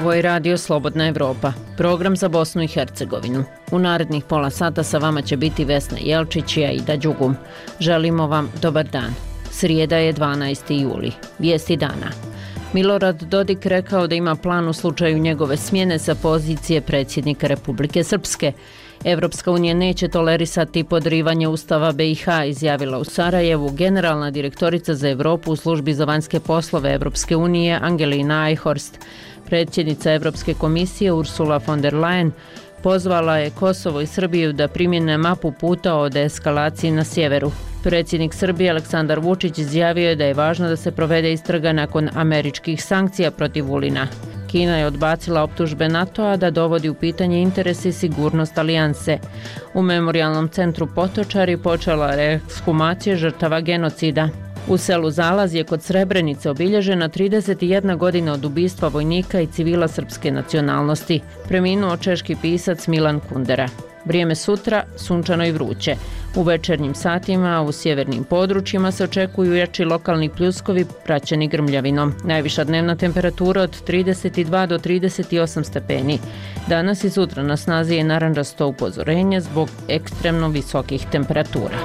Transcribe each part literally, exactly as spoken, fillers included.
Ovo je Radio Slobodna Evropa, program za Bosnu i Hercegovinu. U narednih pola sata sa vama će biti Vesna Jelčić i Aida Đugum. Želimo vam dobar dan. Srijeda je dvanaesti juli. Vijesti dana. Milorad Dodik rekao da ima plan u slučaju njegove smjene sa pozicije predsjednika Republike Srpske. Evropska unija neće tolerisati podrivanje Ustava B i H, izjavila u Sarajevu generalna direktorica za Evropu u službi za vanjske poslove Evropske unije Angelina Eichhorst. Predsjednica Evropske komisije Ursula von der Leyen pozvala je Kosovo i Srbiju da primjene mapu puta o deeskalaciji na sjeveru. Predsjednik Srbije Aleksandar Vučić izjavio je da je važno da se provede istraga nakon američkih sankcija protiv Vulina. Kina je odbacila optužbe NATO-a da dovodi u pitanje interese i sigurnost alijanse. U memorijalnom centru Potočari počela reekshumacija žrtava genocida. U selu Zalaz je kod Srebrenice obilježena trideset jedna godina od ubistva vojnika i civila srpske nacionalnosti. Preminuo češki pisac Milan Kundera. Vrijeme sutra sunčano i vruće. U večernjim satima u sjevernim područjima se očekuju jači lokalni pljuskovi praćeni grmljavinom. Najviša dnevna temperatura od trideset dva do trideset osam stepeni. Danas i sutra na snazi je narančasto upozorenje zbog ekstremno visokih temperatura.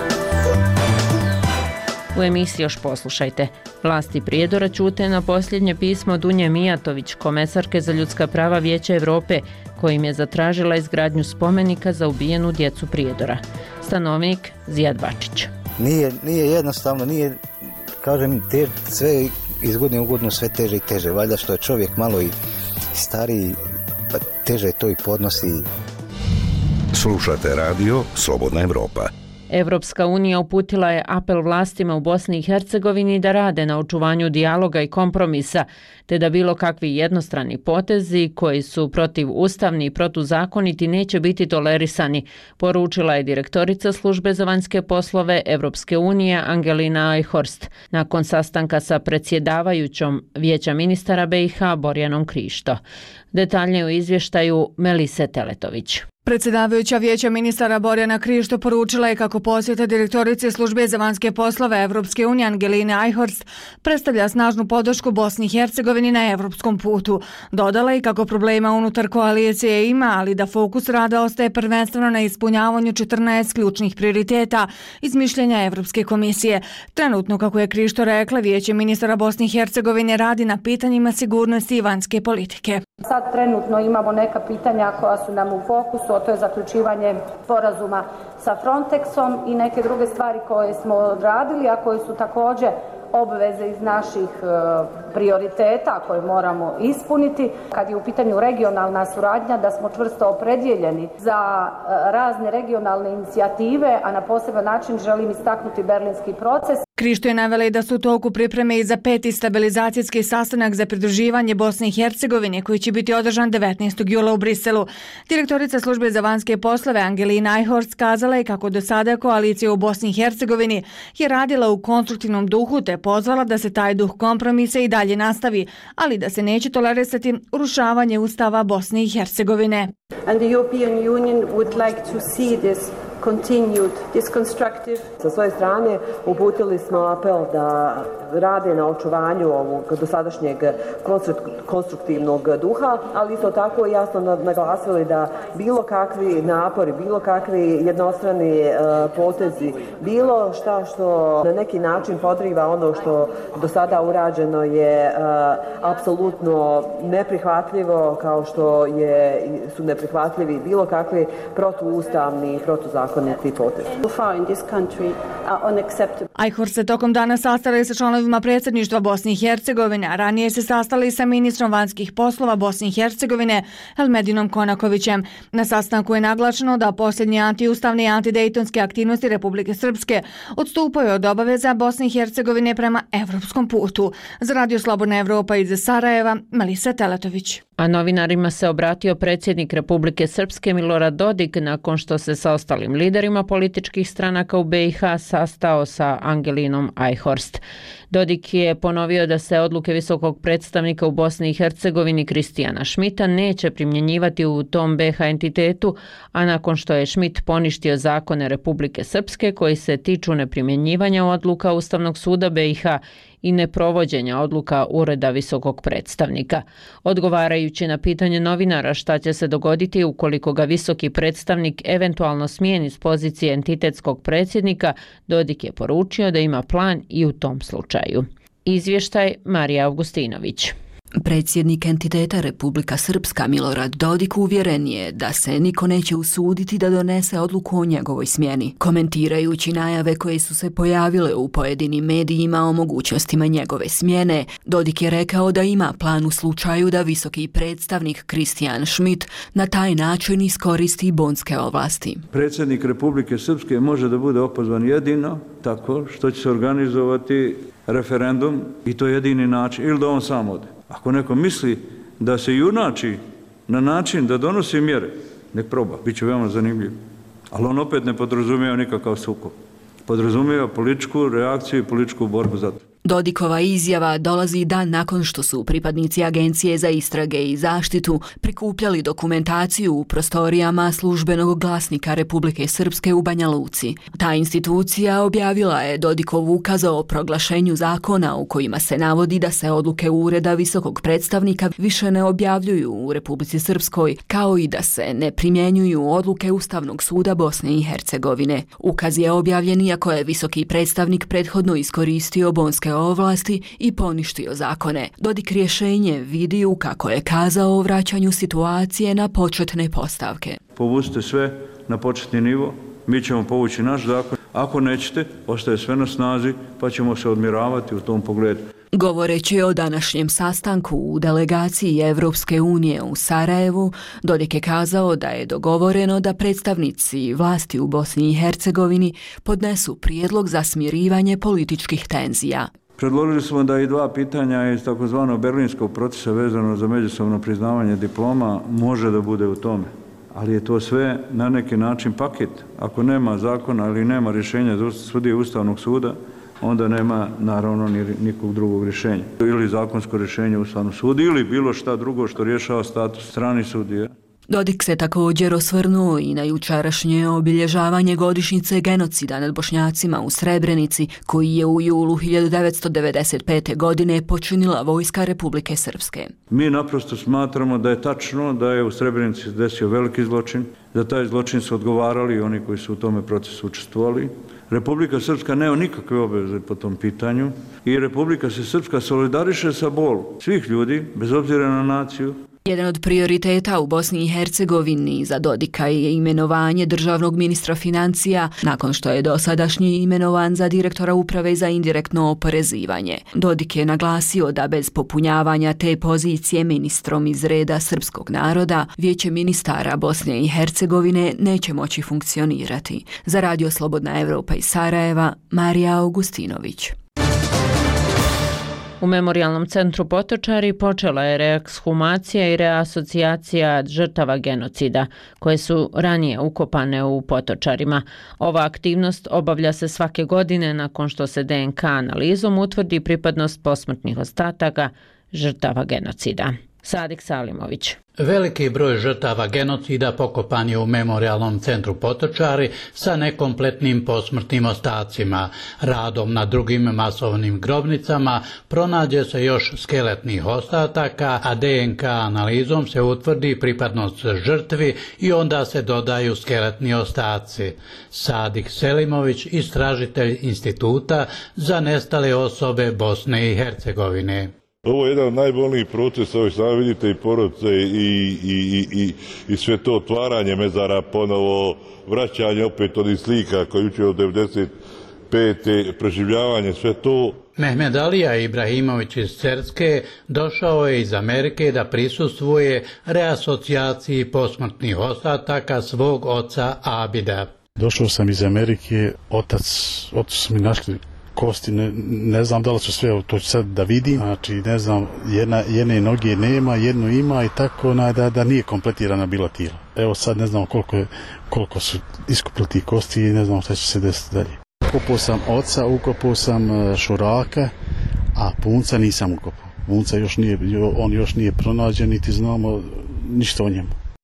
U emisiji još poslušajte. Vlasti Prijedora ćute na posljednje pismo Dunje Mijatović, komesarke za ljudska prava Vijeća Evrope, kojim je zatražila izgradnju spomenika za ubijenu djecu Prijedora. Stanovnik Zijad Bačić. Nije, nije jednostavno, nije, kažem, te, sve iz godine u godinu sve teže i teže. Valjda što je čovjek malo i stariji, pa teže to i podnosi. Slušate radio Slobodna Evropa. Evropska unija uputila je apel vlastima u Bosni i Hercegovini da rade na očuvanju dijaloga i kompromisa, te da bilo kakvi jednostrani potezi koji su protivustavni i protuzakoniti neće biti tolerisani, poručila je direktorica službe za vanjske poslove Evropske unije Angelina Eichhorst nakon sastanka sa predsjedavajućom Vijeća ministara B i H Borjanom Krišto. Detaljnije u izvještaju Melise Teletović. Predsjedavajuća Vijeća ministara Borjana Krišto poručila je kako posjeta direktorice službe za vanjske poslove Evropske unije Angeline Eichhorst predstavlja snažnu podršku Bosni i Hercegovini na evropskom putu. Dodala je kako problema unutar koalicije ima, ali da fokus rada ostaje prvenstveno na ispunjavanju četrnaest ključnih prioriteta iz mišljenja Evropske komisije. Trenutno, kako je Krišto rekla, Vijeće ministara Bosne i Hercegovine radi na pitanjima sigurnosti i vanjske politike. Sad trenutno imamo neka pitanja koja su nam u fokusu, a to je zaključivanje sporazuma sa Frontexom i neke druge stvari koje smo odradili, a koje su također obveze iz naših e, prioriteta koje moramo ispuniti. Kad je u pitanju regionalna suradnja, da smo čvrsto opredjeljeni za e, razne regionalne inicijative, a na poseban način želim istaknuti berlinski proces. Krišto je navela i da su u toku pripreme i za peti stabilizacijski sastanak za pridruživanje Bosne i Hercegovine koji će biti održan devetnaestog jula u Briselu. Direktorica službe za vanjske poslove Angelina Eichhorst kazala je kako do sada koalicija u Bosni i Hercegovini je radila u konstruktivnom duhu te pozvala da se taj duh kompromisa i dalje nastavi, ali da se neće tolerisati urušavanje Ustava Bosne i Hercegovine. And the European Union would like to see this continued, this constructive. Sa svoje strane uputili smo apel da rade na očuvanju ovog dosadašnjeg konstruktivnog duha, ali isto tako jasno naglasili da bilo kakvi napori, bilo kakvi jednostrani uh, potezi, bilo šta što na neki način podriva ono što do sada urađeno je uh, apsolutno neprihvatljivo, kao što je, su neprihvatljivi bilo kakvi protuustavni i protuzakoniti potezi. Eichhorst se tokom dana sastala i sa članovima predsjedništva Bosne i Hercegovine, a ranije se sastali sa ministrom vanjskih poslova Bosne i Hercegovine Elmedinom Konakovićem. Na sastanku je naglašeno da posljednje antiustavne i antidejtonske aktivnosti Republike Srpske odstupaju od obaveza Bosne i Hercegovine prema evropskom putu. Za Radio Slobodna Evropa iz Sarajeva, Melisa Teletović. A novinarima se obratio predsjednik Republike Srpske Milorad Dodik nakon što se sa ostalim liderima političkih stranaka u B i H sastao sa Angelinom Eichhorst. Dodik je ponovio da se odluke visokog predstavnika u Bosni i Hercegovini Kristijana Šmita neće primjenjivati u tom B i H entitetu, a nakon što je Šmit poništio zakone Republike Srpske koji se tiču neprimjenjivanja odluka Ustavnog suda B i H i neprovođenja odluka Ureda visokog predstavnika. Odgovarajući na pitanje novinara šta će se dogoditi ukoliko ga visoki predstavnik eventualno smijeni s pozicije entitetskog predsjednika, Dodik je poručio da ima plan i u tom slučaju. Izvještaj Marija Augustinović. Predsjednik entiteta Republika Srpska Milorad Dodik uvjeren je da se niko neće usuditi da donese odluku o njegovoj smjeni. Komentirajući najave koje su se pojavile u pojedinim medijima o mogućnostima njegove smjene, Dodik je rekao da ima plan u slučaju da visoki predstavnik Kristijan Schmidt na taj način iskoristi bonske ovlasti. Predsjednik Republike Srpske može da bude opozvan jedino tako što će se organizovati referendum i to je jedini način, ili da on sam ode. Ako neko misli da se junači na način da donosi mjere, nek proba, bit će veoma zanimljiv. Ali on opet ne podrazumijeva nikakav sukob. Podrazumijeva političku reakciju i političku borbu za to. Dodikova izjava dolazi dan nakon što su pripadnici Agencije za istrage i zaštitu prikupljali dokumentaciju u prostorijama službenog glasnika Republike Srpske u Banja Luci. Ta institucija objavila je Dodikov ukaz o proglašenju zakona u kojima se navodi da se odluke Ureda visokog predstavnika više ne objavljuju u Republici Srpskoj, kao i da se ne primjenjuju odluke Ustavnog suda Bosne i Hercegovine. Ukaz je objavljen iako je visoki predstavnik prethodno iskoristio bonske ovlasti i poništio zakone. Dodik rješenje vidi u, kako je kazao, o vraćanju situacije na početne postavke. Povucite sve na početni nivo, mi ćemo povući naš zakon. Ako nećete, ostaje sve na snazi, pa ćemo se odmiravati u tom pogledu. Govoreći o današnjem sastanku u delegaciji Evropske unije u Sarajevu, Dodik je kazao da je dogovoreno da predstavnici vlasti u Bosni i Hercegovini podnesu prijedlog za smirivanje političkih tenzija. Predložili smo da i dva pitanja iz takozvanog berlinskog procesa vezano za međusobno priznavanje diploma može da bude u tome. Ali je to sve na neki način paket. Ako nema zakona ili nema rješenja za sudije Ustavnog suda, onda nema naravno ni nikog drugog rješenja. Ili zakonsko rješenje u Ustavnom sudu ili bilo šta drugo što rješava status stranih sudija. Dodik se također osvrnuo i na jučerašnje obilježavanje godišnjice genocida nad Bošnjacima u Srebrenici, koji je u julu hiljadu devetsto devedeset pete. godine počinila vojska Republike Srpske. Mi naprosto smatramo da je tačno da je u Srebrenici desio veliki zločin, da taj zločin su odgovarali oni koji su u tome procesu učestvovali. Republika Srpska nema nikakve obaveze po tom pitanju i Republika se Srpska solidariše sa bolom svih ljudi, bez obzira na naciju. Jedan od prioriteta u Bosni i Hercegovini za Dodika je imenovanje državnog ministra financija nakon što je dosadašnji imenovan za direktora uprave za indirektno oporezivanje. Dodik je naglasio da bez popunjavanja te pozicije ministrom iz reda srpskog naroda, Vijeće ministara Bosne i Hercegovine neće moći funkcionirati. Za Radio Slobodna Evropa iz Sarajeva, Marija Augustinović. U Memorijalnom centru Potočari počela je reekshumacija i reasocijacija žrtava genocida, koje su ranije ukopane u Potočarima. Ova aktivnost obavlja se svake godine nakon što se de en ka analizom utvrdi pripadnost posmrtnih ostataka žrtava genocida. Sadik Salimović. Veliki broj žrtava genocida pokopan je u Memorijalnom centru Potočari sa nekompletnim posmrtnim ostacima. Radom na drugim masovnim grobnicama pronađe se još skeletnih ostataka, a de en ka analizom se utvrdi pripadnost žrtvi i onda se dodaju skeletni ostaci. Sadik Selimović, istražitelj Instituta za nestale osobe Bosne i Hercegovine. Ovo je jedan od najbolnijih procesa, ovo sada vidite i porodice i, i, i, i, i sve to otvaranje mezara, ponovo vraćanje opet onih slika koji uče od devedeset pete. preživljavanje, sve to. Mehmed Alija Ibrahimović iz Cerske došao je iz Amerike da prisustvuje reasocijaciji posmrtnih ostataka svog oca Abida. Došao sam iz Amerike, otac, otac su mi našli kosti, ne, ne znam da li su sve, to ću sad da vidim, znači ne znam, jedna, jedne noge nema, jednu ima i tako da, da nije kompletirana bila tijela. Evo sad ne znam koliko, je, koliko su iskupili ti kosti i ne znam šta će se desiti dalje. Ukopao sam oca, ukopao sam šuraka, a punca nisam ukopao. Punca još nije, on još nije pronađen, niti znamo ništa o njemu.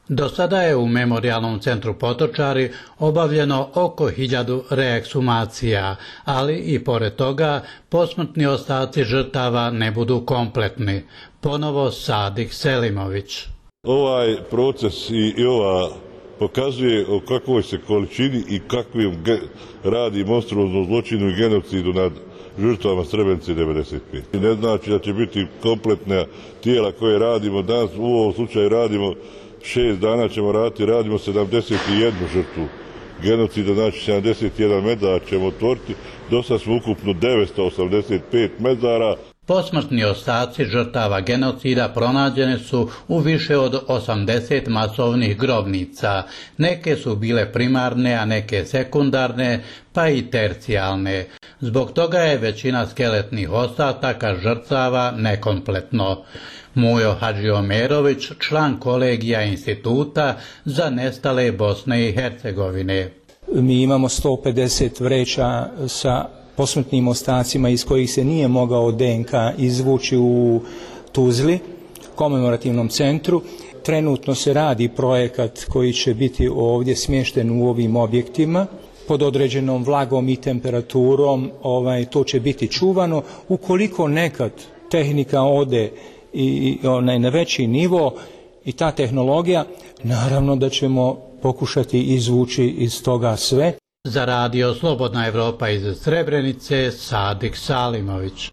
Do sada je u Memorijalnom centru Potočari obavljeno oko hiljadu reeksumacija, ali i pored toga posmrtni ostaci žrtava ne budu kompletni. Ponovo Sadik Selimović. Ovaj proces i, i ova pokazuje o kakvoj se količini i kakvim radi monstruoznom zločinu i genocidu nad žrtvama Srebrenice devedeset pete. Ne znači da će biti kompletna tijela koje radimo danas, u ovom slučaju radimo šest dana ćemo raditi, radimo sedamdeset jednu žrtvu genocida, znači sedamdeset jedan mezar ćemo otvoriti, do sad smo ukupno devetsto osamdeset pet mezara. Posmrtni ostaci žrtava genocida pronađene su u više od osamdeset masovnih grobnica. Neke su bile primarne, a neke sekundarne, pa i tercijalne. Zbog toga je većina skeletnih ostataka žrtava nekompletno. Mujo Hadžiomerović, član kolegija Instituta za nestale Bosne i Hercegovine. Mi imamo sto pedeset vreća sa posmrtnim ostacima iz kojih se nije mogao D N K izvući u Tuzli, komemorativnom centru. Trenutno se radi projekat koji će biti ovdje smješten u ovim objektima. Pod određenom vlagom i temperaturom ovaj, to će biti čuvano. Ukoliko nekad tehnika ode i onaj na veći nivo i ta tehnologija, naravno da ćemo pokušati izvući iz toga sve. Za radio Slobodna Evropa iz Srebrenice, Sadik Salimović.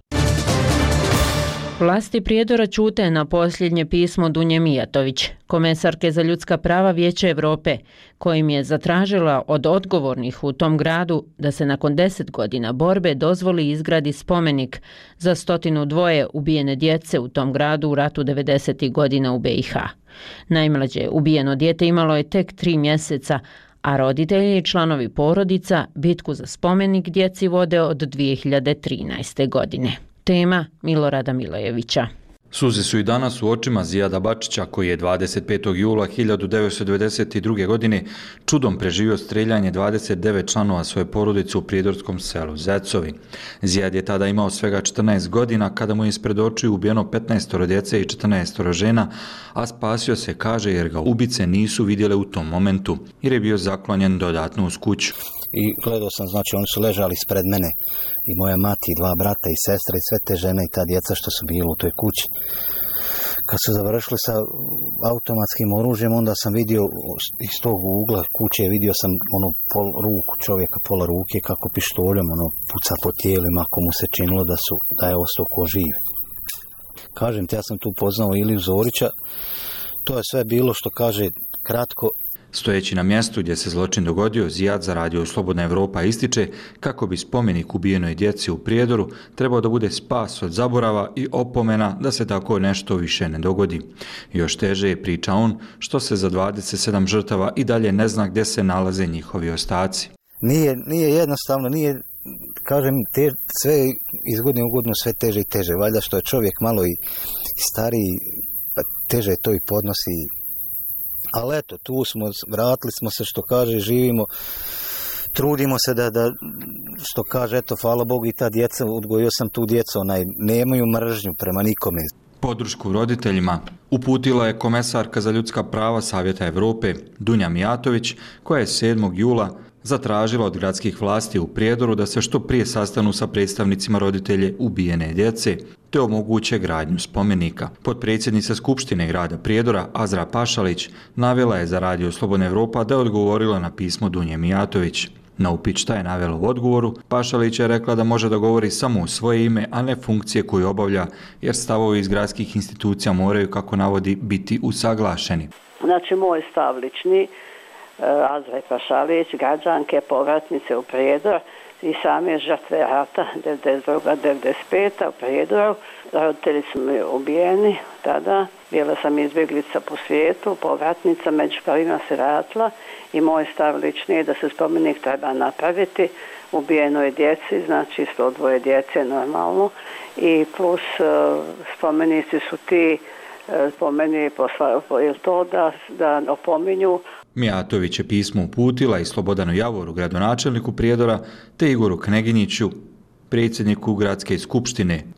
Vlasti Prijedora ćute na posljednje pismo Dunje Mijatović, komesarke za ljudska prava Vijeća Evrope, kojim je zatražila od odgovornih u tom gradu da se nakon deset godina borbe dozvoli izgradi spomenik za stotinu dvoje ubijene djece u tom gradu u ratu devedesetih godina u B i H. Najmlađe ubijeno dijete imalo je tek tri mjeseca, a roditelji i članovi porodica bitku za spomenik djeci vode od dvije hiljade trinaeste. godine. Tema Milorada Milojevića. Suze su i danas u očima Zijada Bačića, koji je dvadeset petog jula hiljadu devetsto devedeset druge. godine čudom preživio streljanje dvadeset devet članova svoje porodice u prijedorskom selu Zecovi. Zijad je tada imao svega četrnaest godina kada mu je ispred očiju ubijeno petnaestoro djece i četrnaestoro žena, a spasio se, kaže, jer ga ubice nisu vidjele u tom momentu, jer je bio zaklonjen dodatno uz kuću. I gledao sam, znači oni su ležali ispred mene i moja mati, dva brata i sestra i sve te žene i ta djeca što su bili u toj kući. Kad su završili sa automatskim oružjem, onda sam vidio iz tog ugla kuće, vidio sam ono pol ruku čovjeka, pola ruke kako pištoljom ono puca po tijelima, ako mu se činilo da, su, da je ostao ko živ. Kažem ti, ja sam tu poznao Iliju Zorića, to je sve bilo što kaže kratko. Stojeći na mjestu gdje se zločin dogodio, Zijad za radio Slobodna Evropa ističe kako bi spomenik ubijenoj djeci u Prijedoru trebao da bude spas od zaborava i opomena da se tako nešto više ne dogodi. Još teže je, priča on, što se za dvadeset sedam žrtava i dalje ne zna gdje se nalaze njihovi ostaci. Nije, nije jednostavno, nije, kažem, te, sve iz godine u godinu sve teže i teže. Valjda što je čovjek malo i stariji, pa teže to i podnosi. Ali eto, tu smo, vratili smo se, što kaže, živimo, trudimo se da, da što kaže, eto, hvala Bogu i ta djeca, odgojio sam tu djecu, onaj, nemaju mržnju prema nikome. Podršku roditeljima uputila je komesarka za ljudska prava Savjeta Evrope Dunja Mijatović, koja je sedmog jula zatražila od gradskih vlasti u Prijedoru da se što prije sastanu sa predstavnicima roditelje ubijene djece, te omoguće gradnju spomenika. Potpredsjednica Skupštine grada Prijedora Azra Pašalić navela je za radio Slobodna Evropa da je odgovorila na pismo Dunje Mijatović. Na upit šta je navela u odgovoru, Pašalić je rekla da može da govori samo u svoje ime, a ne funkcije koju obavlja, jer stavovi iz gradskih institucija moraju, kako navodi, biti usaglašeni. Znači, moj stav lični, Azra Pašalić, građanke, povratnice u Prijedor i same žrtve rata devedeset druga devedeset peta u Prijedoru. Roditelji su mi ubijeni tada, bila sam izbjeglica po svijetu, povratnica, među prvima se vratila i moj stav lični je da se spomenik treba napraviti ubijenoj djeci, znači sto dvoje djece normalno, i plus spomenici su ti po meni poslali to da, da opominju. Mijatović je pismo uputila i Slobodanu Javoru, gradonačelniku Prijedora, te Igoru Kneginjiću, predsjedniku Gradske skupštine,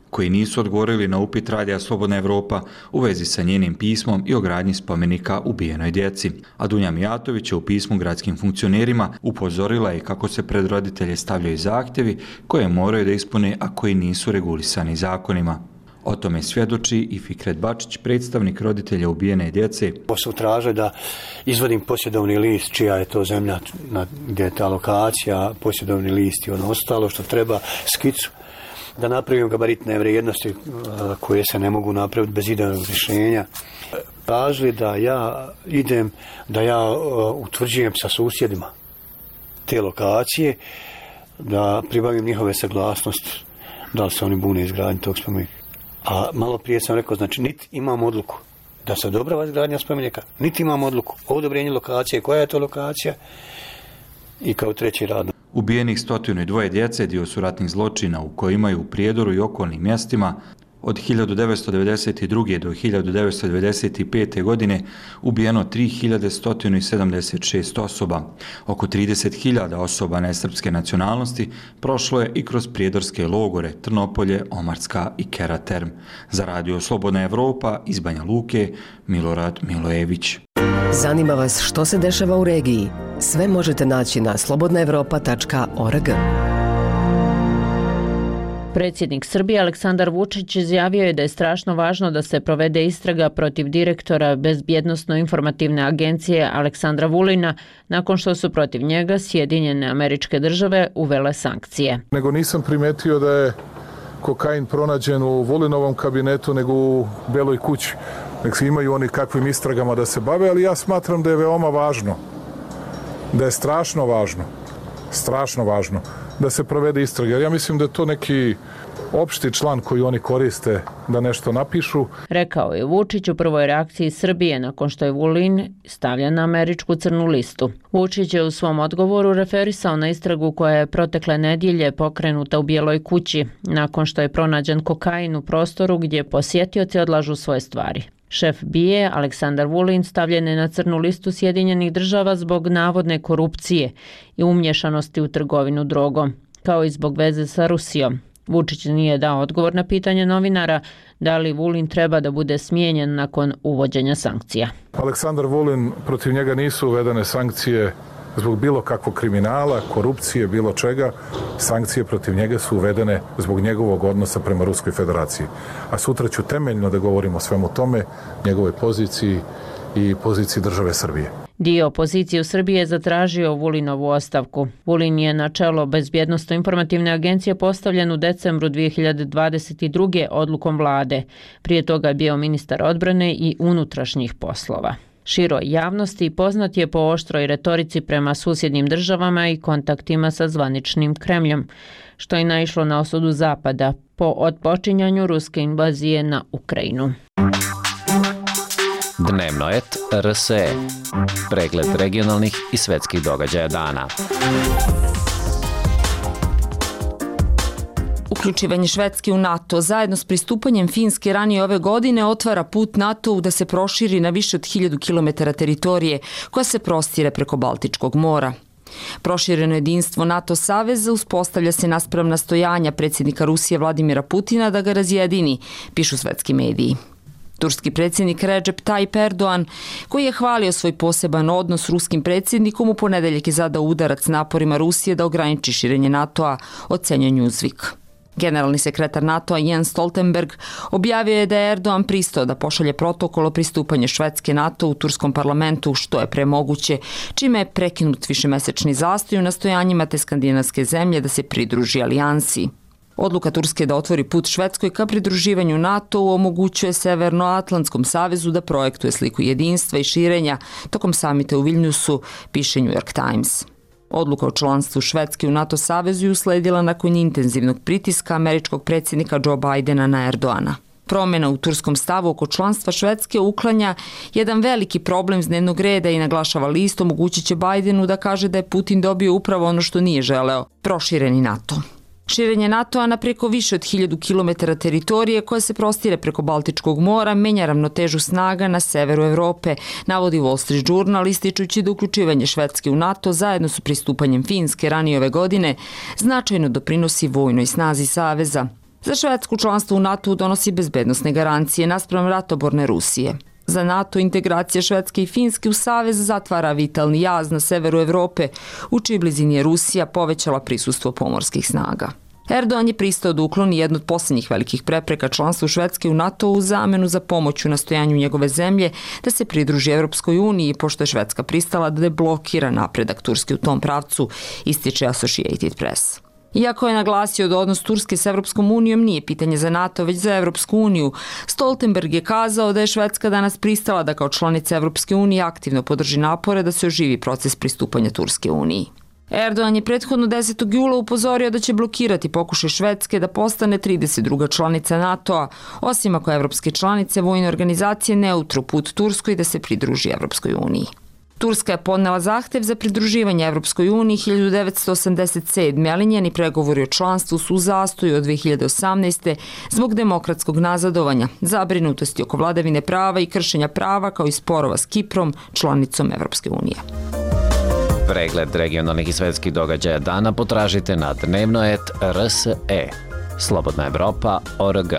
koji nisu odgovorili na upit Radija Slobodna Evropa u vezi sa njenim pismom i ogradnji spomenika ubijenoj djeci. A Dunja Mijatović je u pismu gradskim funkcionerima upozorila i kako se pred roditelje stavljaju zahtjevi koje moraju da ispune, a koji nisu regulisani zakonima. O tome svjedoči i Fikret Bačić, predstavnik roditelja ubijene djece. Su traže da izvodim posjedovni list, čija je to zemlja, gdje je ta lokacija, posjedovni list i ono ostalo što treba, skicu, da napravim gabaritne vrijednosti koje se ne mogu napraviti bez idejnog rješenja. Tražili da ja idem, da ja utvrđujem sa susjedima te lokacije, da pribavim njihove saglasnosti, da li se oni bune izgradnji tog spomenika. A malo prije sam rekao, znači, niti imam odluku da se odobrava izgradnja spomenika, niti imam odluku o odobrenju lokacije, koja je to lokacija i kao treći rad. Ubijenih stotinu i dvoje djece dio su ratnih zločina u kojima je u Prijedoru i okolnim mjestima od hiljadu devetsto devedeset druge do hiljadu devetsto devedeset pete. godine ubijeno tri hiljade sto sedamdeset šest osoba. Oko trideset hiljada osoba nesrpske nacionalnosti prošlo je i kroz prijedorske logore Trnopolje, Omarska i Keraterm. Za Radio Slobodna Evropa iz Banja Luke, Milorad Milojević. Zanima vas što se dešava u regiji? Sve možete naći na slobodna evropa tačka org. Predsjednik Srbije Aleksandar Vučić izjavio je da je strašno važno da se provede istraga protiv direktora Bezbjednosno-informativne agencije Aleksandra Vulina nakon što su protiv njega Sjedinjene Američke Države uvele sankcije. Nego nisam primetio da je kokain pronađen u Vulinovom kabinetu nego u Beloj kući. Nek imaju oni kakvim istragama da se bave, ali ja smatram da je veoma važno, da je strašno važno, strašno važno da se provede istraga. Ja mislim da je to neki opšti član koji oni koriste da nešto napišu. Rekao je Vučić u prvoj reakciji Srbije nakon što je Vulin stavljen na američku crnu listu. Vučić je u svom odgovoru referisao na istragu koja je protekle nedjelje pokrenuta u Bijeloj kući nakon što je pronađen kokain u prostoru gdje posjetioci odlažu svoje stvari. Šef B I E Aleksandar Vulin stavljen je na crnu listu Sjedinjenih Država zbog navodne korupcije i umješanosti u trgovinu drogom, kao i zbog veze sa Rusijom. Vučić nije dao odgovor na pitanje novinara da li Vulin treba da bude smijenjen nakon uvođenja sankcija. Aleksandar Vulin, protiv njega nisu uvedene sankcije zbog bilo kakvog kriminala, korupcije, bilo čega. Sankcije protiv njega su uvedene zbog njegovog odnosa prema Ruskoj federaciji. A sutra ću temeljno da govorim o svemu tome, njegovoj poziciji i poziciji države Srbije. Dio opozicije u Srbiji je zatražio Vulinovu ostavku. Vulin je na čelo Bezbjednosno-informativne agencije postavljen u decembru dvije hiljade dvadeset druge. odlukom vlade. Prije toga je bio ministar odbrane i unutrašnjih poslova. Široj javnosti poznat je po oštroj retorici prema susjednim državama i kontaktima sa zvaničnim Kremljom, što je naišlo na osudu Zapada po otpočinjanju ruske invazije na Ukrajinu. Dnevnoet R S E. Pregled regionalnih i svetskih događaja dana. Uključivanje Švedske u NATO zajedno s pristupanjem Finske ranije ove godine otvara put NATO-u da se proširi na više od hiljadu kilometara teritorije koja se prostire preko Baltičkog mora. Prošireno jedinstvo NATO saveza uspostavlja se naspram nastojanja predsjednika Rusije Vladimira Putina da ga razjedini, pišu svetski mediji. Turski predsjednik Recep Tayyip Erdogan, koji je hvalio svoj poseban odnos s ruskim predsjednikom, u ponedeljak je zadao udarac naporima Rusije da ograniči širenje NATO-a, ocenjuje Newsweek. Generalni sekretar NATO-a Jens Stoltenberg objavio je da je Erdogan pristao da pošalje protokol o pristupanju Švedske NATO u turskom parlamentu što je premoguće, čime je prekinut višemesečni zastoj u nastojanjima te skandinavske zemlje da se pridruži alijansi. Odluka Turske da otvori put Švedskoj ka pridruživanju NATO-u omogućuje Severnoatlantskom savezu da projektuje sliku jedinstva i širenja tokom samita u Vilniusu, piše New York Times. Odluka o članstvu Švedske u NATO savezu je usledila nakon intenzivnog pritiska američkog predsjednika Joe Bidena na Erdogana. Promjena u turskom stavu oko članstva Švedske uklanja jedan veliki problem s dnevnog reda i naglašava list omogućit će Bidenu da kaže da je Putin dobio upravo ono što nije želeo, prošireni NATO. Širenje NATO-a na preko više od hiljadu kilometara teritorije koja se prostire preko Baltičkog mora menja ravnotežu snaga na severu Evrope, navodi Wall Street Journal ističući da uključivanje Švedske u NATO zajedno s pristupanjem Finske ranije ove godine značajno doprinosi vojnoj snazi saveza. Za Švedsku članstvo u NATO donosi bezbednosne garancije naspram ratoborne Rusije. Za NATO integracija Švedske i Finske u savez zatvara vitalni jaz na severu Evrope, u čiji blizini je Rusija povećala prisustvo pomorskih snaga. Erdogan je pristao da ukloni jednu od posljednjih velikih prepreka članstvu Švedske u NATO u zamenu za pomoć u nastojanju njegove zemlje da se pridruži Evropskoj uniji, pošto je Švedska pristala da deblokira napredak Turske u tom pravcu, ističe Associated Press. Iako je naglasio da odnos Turske s Evropskom unijom nije pitanje za NATO, već za Evropsku uniju, Stoltenberg je kazao da je Švedska danas pristala da kao članica Evropske unije aktivno podrži napore da se oživi proces pristupanja Turske uniji. Erdogan je prethodno desetog jula upozorio da će blokirati pokušaj Švedske da postane trideset druga članica NATO-a, osim ako evropske članice vojne organizacije ne utru put Turskoj da se pridruži Evropskoj uniji. Turska je podnela zahtev za pridruživanje Evropskoj uniji hiljadu devetsto osamdeset sedme. ali njeni pregovori o članstvu su u zastoju od dve hiljade osamnaeste. zbog demokratskog nazadovanja, zabrinutosti oko vladavine prava i kršenja prava kao i sporova s Kiprom, članicom Evropske unije. Pregled regionalnih i svetskih događaja dana potražite na dnevnoet R S E. Slobodna Evropa точка org.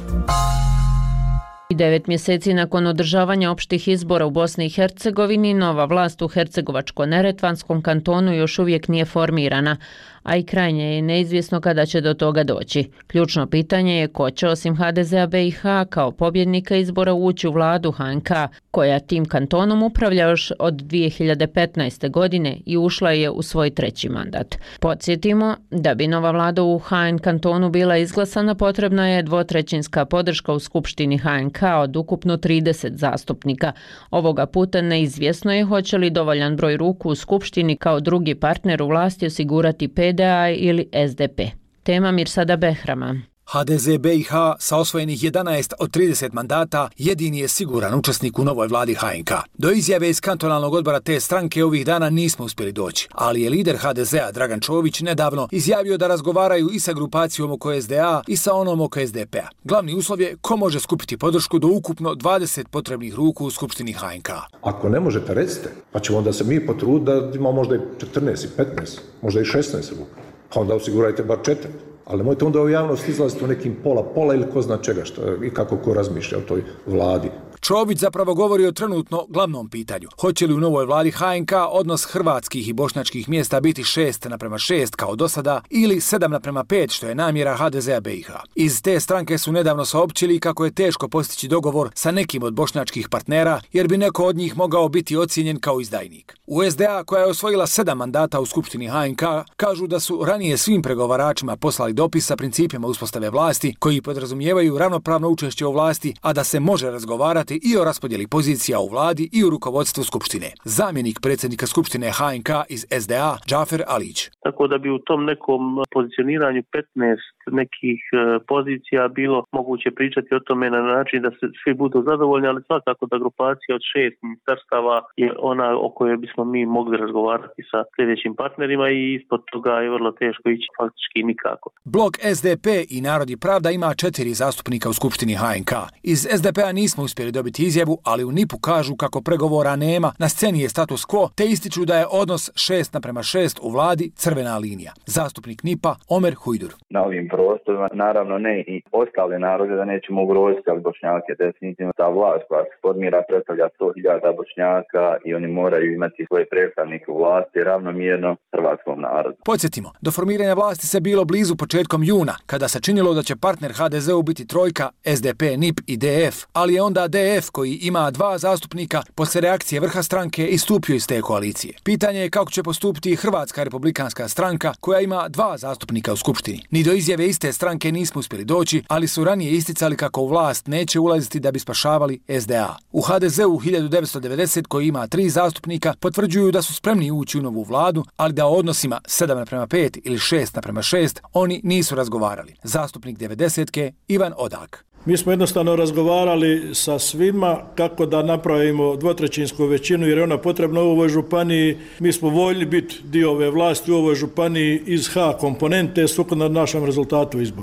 Devet mjeseci nakon održavanja opštih izbora u Bosni i Hercegovini, nova vlast u Hercegovačko-neretvanskom kantonu još uvijek nije formirana, a i krajnje je neizvjesno kada će do toga doći. Ključno pitanje je ko će osim H D Z-a B i H kao pobjednika izbora ući u vladu H N K, koja tim kantonom upravlja još od dvije hiljade petnaeste. godine i ušla je u svoj treći mandat. Podsjetimo, da bi nova vlada u H N kantonu bila izglasana, potrebna je dvotrećinska podrška u Skupštini H N K od ukupno trideset zastupnika. Ovoga puta neizvjesno je hoće li dovoljan broj ruku u Skupštini kao drugi partner u vlasti osigurati P D A ili S D P. Tema Mirsada Behrama. H D Z B i H sa osvojenih jedanaest od trideset mandata jedini je siguran učesnik u novoj vladi H N K. Do izjave iz kantonalnog odbora te stranke ovih dana nismo uspjeli doći, ali je lider H D Z-a Dragan Čović nedavno izjavio da razgovaraju i sa grupacijom oko S D A i sa onom oko S D P-a. Glavni uslov je ko može skupiti podršku do ukupno dvadeset potrebnih ruku u Skupštini H N K. Ako ne možete, recite, pa ćemo onda se mi potruditi da imamo možda i četrnaest i petnaest, možda i šesnaest ruku. Pa onda osigurajte bar četiri. Ali nemojte onda u javnost izlaziti u nekim pola-pola ili ko zna čega što, i kako ko razmišlja o toj vladi. Čović zapravo govori o trenutno glavnom pitanju. Hoće li u novoj vladi H N K odnos hrvatskih i bošnjačkih mjesta biti šest naprema šest kao do sada ili sedam naprema pet što je namjera H D Z-a B i H. Iz te stranke su nedavno saopćili kako je teško postići dogovor sa nekim od bošnjačkih partnera jer bi neko od njih mogao biti ocijenjen kao izdajnik. U S D A koja je osvojila sedam mandata u Skupštini H N K kažu da su ranije svim pregovaračima poslali dopis sa principima uspostave vlasti koji podrazumijevaju ravnopravno učešće u vlasti, a da se može razgovarati i o raspodjeli pozicija u vladi i u rukovodstvu Skupštine. Zamjenik predsjednika Skupštine H N K iz S D A, Džafer Alić. Tako da bi u tom nekom pozicioniranju petnaest nekih pozicija bilo moguće pričati o tome na način da se svi budu zadovoljni, ali svakako da grupacija od šest ministarstava je ona o kojoj bismo mi mogli razgovarati sa sljedećim partnerima i ispod toga je vrlo teško ići faktički nikako. Blok S D P i Narod i Pravda ima četiri zastupnika u Skupštini H N K. Iz S D P-a nismo uspjeli dobiti izjavu, ali u N I P-u kažu kako pregovora nema, na sceni je status quo, te ističu da je odnos šest naprema šest u vladi crvena linija. Zastupnik N I P-a Omer Hujdur. Na ovim prostorima, naravno ne i ostale narode da nećemo ugroziti, ali Bošnjake definitivno ta vlast koja se formira predstavlja sto hiljada Bošnjaka i oni moraju imati svoje predstavnike u vlasti ravnomjerno hrvatskom narodu. Podsjetimo, do formiranja vlasti se bilo blizu početkom juna, kada se činilo da će partner H D Z-u biti trojka S D P, N I P i D F, ali je onda D F koji ima dva zastupnika poslije reakcije vrha stranke istupio iz te koalicije. Pitanje je kako će postupiti Hrvatska republikanska stranka koja ima dva zastupnika u Skupštini. Ni do izjave iste stranke nismo uspjeli doći, ali su ranije isticali kako u vlast neće ulaziti da bi spašavali S D A. U H D Z-u hiljadu devetsto devedeset koji ima tri zastupnika potvrđuju da su spremni ući u novu vladu, ali da o odnosima sedam naprema pet ili šest naprema šest oni nisu razgovarali. Zastupnik devedesetke Ivan Odak. Mi smo jednostavno razgovarali sa svima kako da napravimo dvotrećinsku većinu jer je ona potrebna u ovoj županiji. Mi smo voljni biti dio ove vlasti u ovoj županiji iz H komponente sukladno našem rezultatu izbora.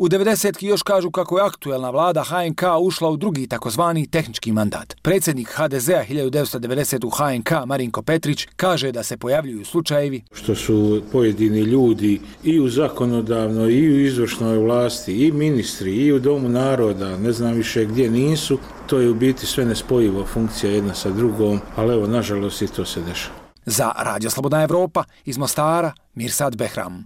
U devedesetki još kažu kako je aktuelna vlada H N K ušla u drugi takozvani tehnički mandat. Predsjednik H D Z-a hiljadu devetsto devedesete u H N K Marinko Petrić kaže da se pojavljuju slučajevi što su pojedini ljudi i u zakonodavnoj i u izvršnoj vlasti i ministri i u Domu naroda, ne znam više gdje nisu. To je u biti sve nespojivo funkcija jedna sa drugom, ali evo nažalost i to se dešava. Za Radio Slobodna Evropa iz Mostara Mirsad Behram.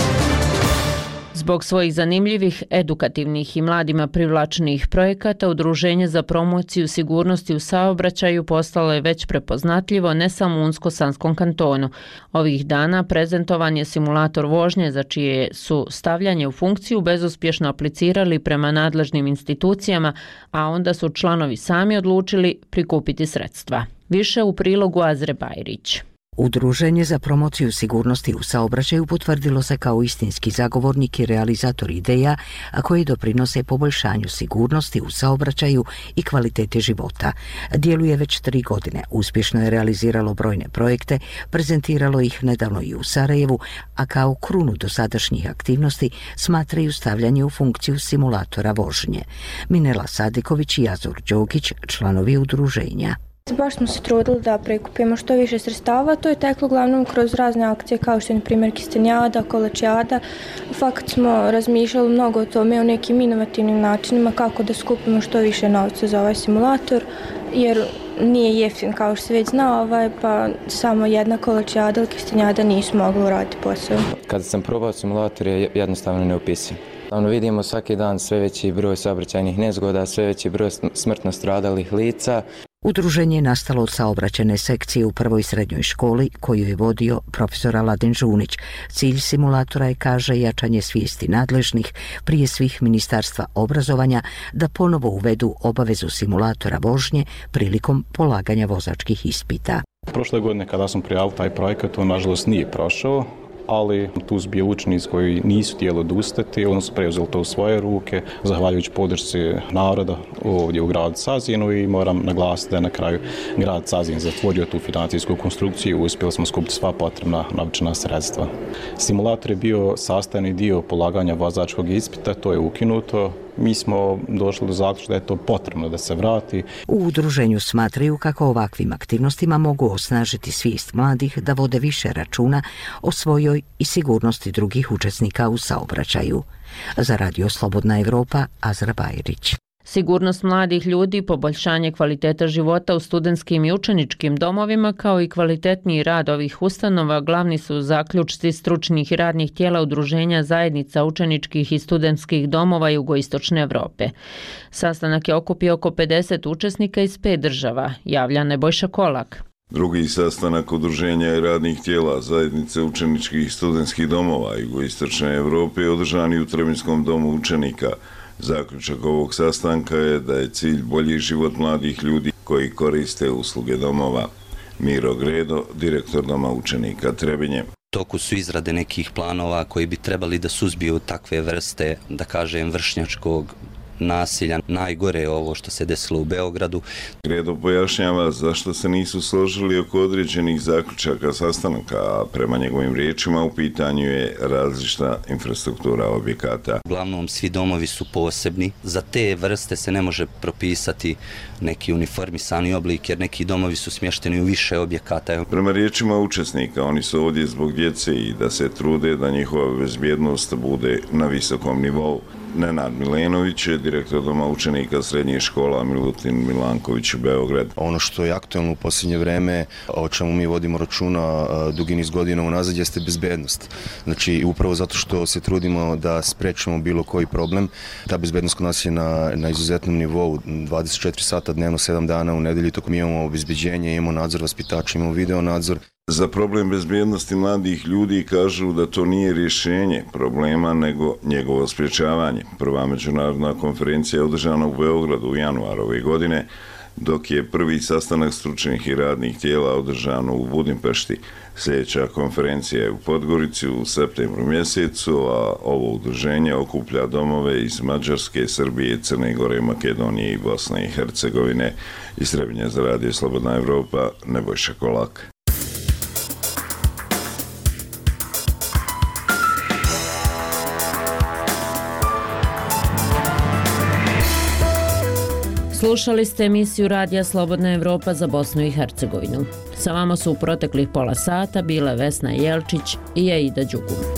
Zbog svojih zanimljivih, edukativnih i mladima privlačnih projekata, Udruženje za promociju sigurnosti u saobraćaju postalo je već prepoznatljivo ne samo u Unsko-Sanskom kantonu. Ovih dana prezentovan je simulator vožnje za čije su stavljanje u funkciju bezuspješno aplicirali prema nadležnim institucijama, a onda su članovi sami odlučili prikupiti sredstva. Više u prilogu Azre Bajrić. Udruženje za promociju sigurnosti u saobraćaju potvrdilo se kao istinski zagovornik i realizator ideja, a koje doprinose poboljšanju sigurnosti u saobraćaju i kvalitete života. Djeluje već tri godine, uspješno je realiziralo brojne projekte, prezentiralo ih nedavno i u Sarajevu, a kao krunu dosadašnjih aktivnosti smatraju stavljanje u funkciju simulatora vožnje. Minela Sadiković i Azor Đogić, članovi udruženja. Baš smo se trudili da prikupimo što više sredstava, to je teklo uglavnom kroz razne akcije kao što je na primjer Kistenjada, Kolačijada. Fakat smo razmišljali mnogo o tome, o nekim inovativnim načinima kako da skupimo što više novca za ovaj simulator, jer nije jeftin kao što se već zna, ovaj, pa samo jedna Kolačijada ili Kistenjada nisu mogli uraditi posao. Kada sam probao simulator je jednostavno neopisiv. Vidimo svaki dan sve veći broj saobraćajnih nezgoda, sve veći broj smrtno stradalih lica. Udruženje je nastalo od saobraćajne sekcije u prvoj srednjoj školi koju je vodio profesor Aladin Žunić. Cilj simulatora je, kaže, jačanje svijesti nadležnih, prije svih Ministarstva obrazovanja, da ponovo uvedu obavezu simulatora vožnje prilikom polaganja vozačkih ispita. Prošle godine kada sam prijavio taj projekat, on nažalost nije prošao, ali tu su bili učenici koji nisu htjeli odustati, oni su preuzeli to u svoje ruke, zahvaljujući podršci naroda ovdje u gradu Sazinu, i moram naglasiti da je na kraju grad Sazin zatvorio tu financijsku konstrukciju i uspjeli smo skupiti sva potrebna novčana sredstva. Simulator je bio sastavni dio polaganja vozačkog ispita, to je ukinuto. Mi smo došli do zaključka da je to potrebno da se vrati. U udruženju smatraju kako ovakvim aktivnostima mogu osnažiti svijest mladih da vode više računa o svojoj i sigurnosti drugih učesnika u saobraćaju. Za Radio Slobodna Evropa, Azra Bajrić. Sigurnost mladih ljudi, poboljšanje kvaliteta života u studentskim i učeničkim domovima, kao i kvalitetniji rad ovih ustanova, glavni su zaključci stručnih i radnih tijela Udruženja zajednica učeničkih i studentskih domova jugoistočne Evrope. Sastanak je okupio oko pedeset učesnika iz pet država, javlja Nebojša Kolak. Drugi sastanak udruženja i radnih tijela zajednice učeničkih i studentskih domova jugoistočne Evrope je održan u Trebinskom domu učenika. Zaključak ovog sastanka je da je cilj bolji život mladih ljudi koji koriste usluge domova. Miro Gredo, direktor doma učenika Trebinje. Toku su izrade nekih planova koji bi trebali da suzbiju takve vrste, da kažem, vršnjačkog nasilja. Najgore je ovo što se desilo u Beogradu. Gredo pojašnjava zašto se nisu složili oko određenih zaključaka sastanaka, a prema njegovim riječima u pitanju je različita infrastruktura objekata. Uglavnom, svi domovi su posebni. Za te vrste se ne može propisati neki uniformisani oblik, jer neki domovi su smješteni u više objekata. Prema riječima učesnika, oni su ovdje zbog djece i da se trude da njihova bezbjednost bude na visokom nivou. Nenad Milenović je direktor doma učenika srednjih škola Milutin Milanković u Beograd. Ono što je aktualno u posljednje vreme, o čemu mi vodimo računa dugi niz godina unazad, jeste bezbednost. Znači, upravo zato što se trudimo da sprečimo bilo koji problem, ta bezbednost kod nas je na, na izuzetnom nivou, dvadeset četiri sata dnevno, sedam dana u nedelji, tokom imamo obezbeđenje, imamo nadzor vaspitača, imamo video nadzor. Za problem bezbjednosti mladih ljudi kažu da to nije rješenje problema, nego njegovo sprječavanje. Prva međunarodna konferencija je održana u Beogradu u januaru ove godine, dok je prvi sastanak stručnih i radnih tijela održan u Budimpešti. Sljedeća konferencija je u Podgorici u septembru mjesecu, a ovo udruženje okuplja domove iz Mađarske, Srbije, Crne Gore, Makedonije i Bosne i Hercegovine. Iz Trebinja za Radio Slobodna Evropa, Nebojša Kolak. Slušali ste emisiju Radija Slobodna Evropa za Bosnu i Hercegovinu. Sa vama su u proteklih pola sata bile Vesna Jelčić i Aida Đugum.